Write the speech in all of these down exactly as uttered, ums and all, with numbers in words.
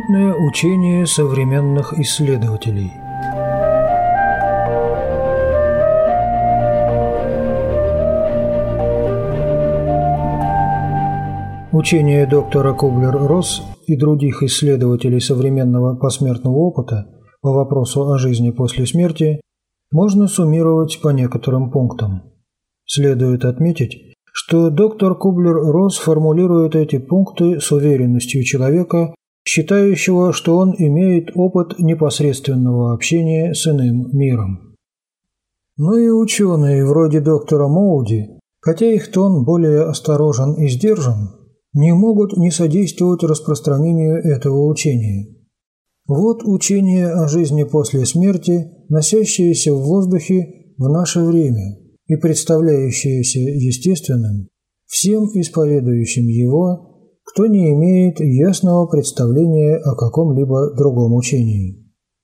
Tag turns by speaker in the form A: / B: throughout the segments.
A: Любопытное учение современных исследователей. Учение доктора Кублер-Росс и других исследователей современного посмертного опыта по вопросу о жизни после смерти можно суммировать по некоторым пунктам. Следует отметить, что доктор Кублер-Росс формулирует эти пункты с уверенностью человека, считающего, что он имеет опыт непосредственного общения с иным миром. Но и ученые вроде доктора Моуди, хотя их тон более осторожен и сдержан, не могут не содействовать распространению этого учения. Вот учение о жизни после смерти, носящееся в воздухе в наше время и представляющееся естественным всем исповедующим его, кто не имеет ясного представления о каком-либо другом учении.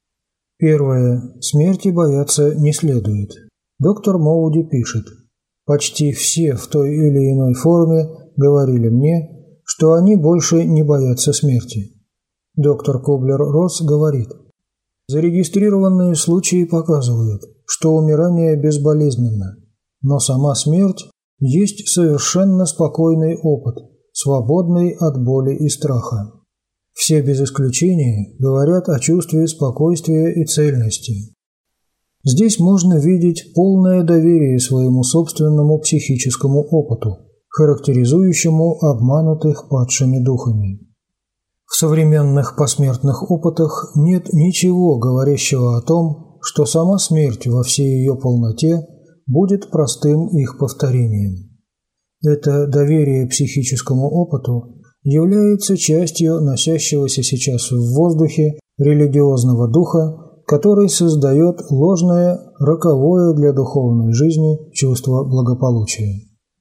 A: Первое. Смерти бояться не следует. Доктор Моуди пишет: «Почти все в той или иной форме говорили мне, что они больше не боятся смерти». Доктор Кублер-Росс говорит: «Зарегистрированные случаи показывают, что умирание безболезненно, но сама смерть есть совершенно спокойный опыт, свободный от боли и страха. Все без исключения говорят о чувстве спокойствия и цельности. Здесь можно видеть полное доверие своему собственному психическому опыту, характеризующему обманутых падшими духами. В современных посмертных опытах нет ничего, говорящего о том, что сама смерть во всей ее полноте будет простым их повторением. Это доверие психическому опыту является частью носящегося сейчас в воздухе религиозного духа, который создает ложное, роковое для духовной жизни чувство благополучия.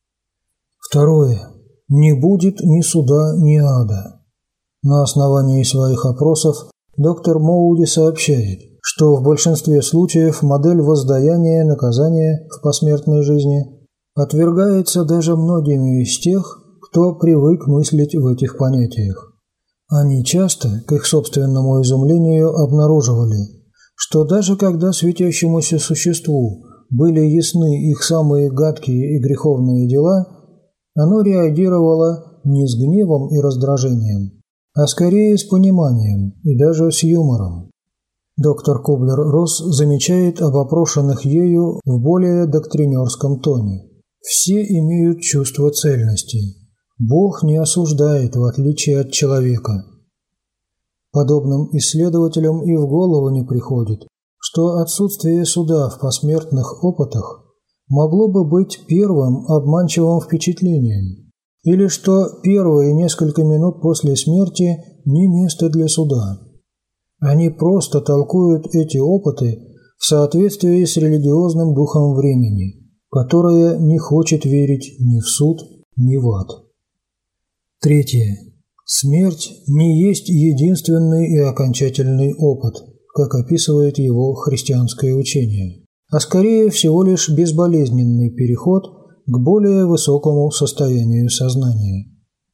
A: Второе. Не будет ни суда, ни ада. На основании своих опросов доктор Моуди сообщает, что в большинстве случаев модель воздаяния наказания в посмертной жизни отвергается даже многими из тех, кто привык мыслить в этих понятиях. Они часто, к их собственному изумлению, обнаруживали, что даже когда светящемуся существу были ясны их самые гадкие и греховные дела, оно реагировало не с гневом и раздражением, а скорее с пониманием и даже с юмором. Доктор Кублер-Росс замечает об опрошенных ею в более доктринерском тоне. Все имеют чувство цельности. Бог не осуждает, в отличие от человека. Подобным исследователям и в голову не приходит, что отсутствие суда в посмертных опытах могло бы быть первым обманчивым впечатлением, или что первые несколько минут после смерти не место для суда. Они просто толкуют эти опыты в соответствии с религиозным духом времени, которое не хочет верить ни в суд, ни в ад. Третье. Смерть не есть единственный и окончательный опыт, как описывает его христианское учение, а скорее всего лишь безболезненный переход к более высокому состоянию сознания.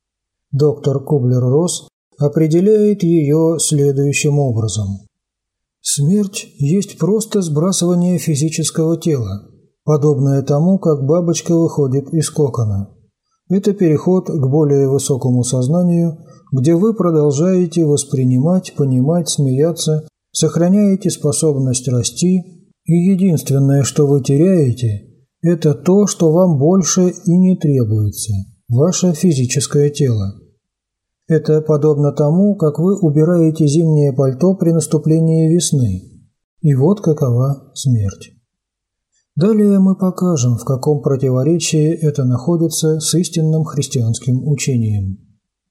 A: Доктор Кублер-Росс определяет ее следующим образом. Смерть есть просто сбрасывание физического тела, подобное тому, как бабочка выходит из кокона. Это переход к более высокому сознанию, где вы продолжаете воспринимать, понимать, смеяться, сохраняете способность расти, и единственное, что вы теряете, это то, что вам больше и не требуется – ваше физическое тело. Это подобно тому, как вы убираете зимнее пальто при наступлении весны. И вот какова смерть. Далее мы покажем, в каком противоречии это находится с истинным христианским учением.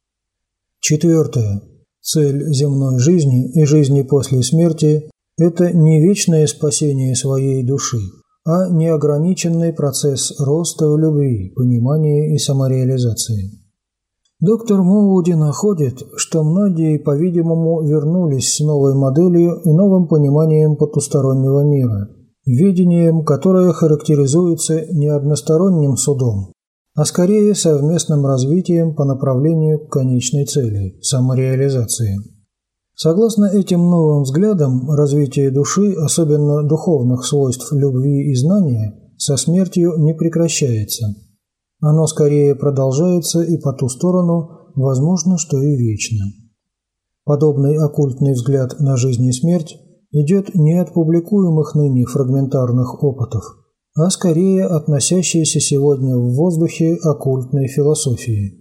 A: Четвертое. Цель земной жизни и жизни после смерти – это не вечное спасение своей души, а неограниченный процесс роста в любви, понимании и самореализации. Доктор Моуди находит, что многие, по-видимому, вернулись с новой моделью и новым пониманием потустороннего мира, видением, которое характеризуется не односторонним судом, а скорее совместным развитием по направлению к конечной цели – самореализации. Согласно этим новым взглядам, развитие души, особенно духовных свойств любви и знания, со смертью не прекращается. Оно скорее продолжается и по ту сторону, возможно, что и вечно. Подобный оккультный взгляд на жизнь и смерть идет не от публикуемых ныне фрагментарных опытов, а скорее относящийся сегодня в воздухе оккультной философии.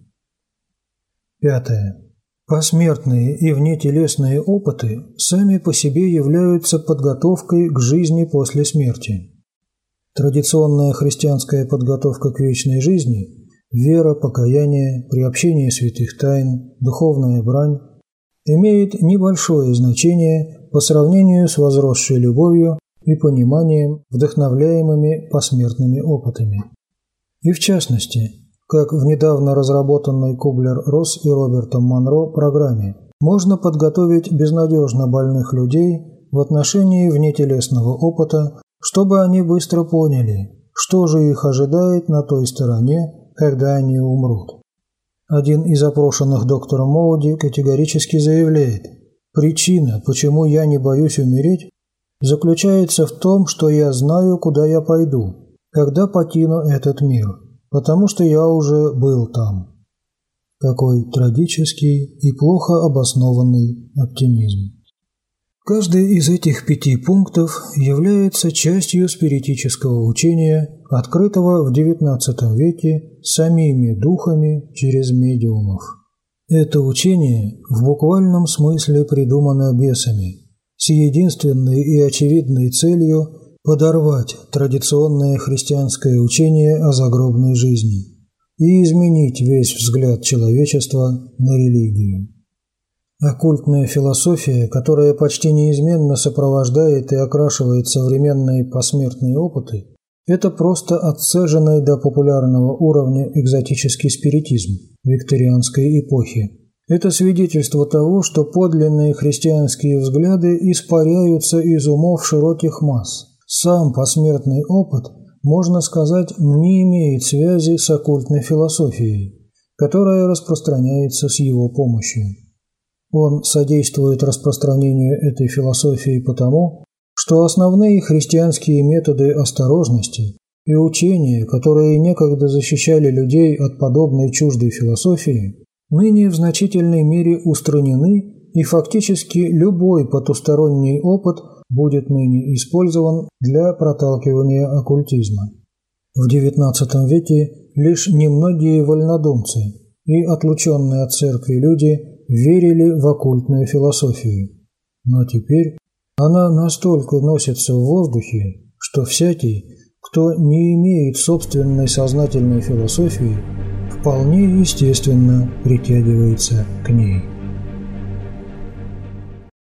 A: Пятое. Посмертные и внетелесные опыты сами по себе являются подготовкой к жизни после смерти. Традиционная христианская подготовка к вечной жизни – вера, покаяние, приобщение святых тайн, духовная брань – имеет небольшое значение по сравнению с возросшей любовью и пониманием, вдохновляемыми посмертными опытами. И в частности, как в недавно разработанной Кублер-Росс и Робертом Монро программе, можно подготовить безнадежно больных людей в отношении внетелесного опыта, чтобы они быстро поняли, что же их ожидает на той стороне, когда они умрут. Один из опрошенных доктором Моуди категорически заявляет: «Причина, почему я не боюсь умереть, заключается в том, что я знаю, куда я пойду, когда покину этот мир, потому что я уже был там». Какой трагический и плохо обоснованный оптимизм. Каждый из этих пяти пунктов является частью спиритического учения, открытого в девятнадцатом веке самими духами через медиумов. Это учение в буквальном смысле придумано бесами, с единственной и очевидной целью подорвать традиционное христианское учение о загробной жизни и изменить весь взгляд человечества на религию. Оккультная философия, которая почти неизменно сопровождает и окрашивает современные посмертные опыты, это просто отцеженный до популярного уровня экзотический спиритизм викторианской эпохи. Это свидетельство того, что подлинные христианские взгляды испаряются из умов широких масс. Сам посмертный опыт, можно сказать, не имеет связи с оккультной философией, которая распространяется с его помощью. Он содействует распространению этой философии потому, что основные христианские методы осторожности и учения, которые некогда защищали людей от подобной чуждой философии, ныне в значительной мере устранены, и фактически любой потусторонний опыт будет ныне использован для проталкивания оккультизма. В девятнадцатом веке лишь немногие вольнодумцы и отлученные от церкви люди верили в оккультную философию, но теперь она настолько носится в воздухе, что всякий, кто не имеет собственной сознательной философии, вполне естественно притягивается к ней.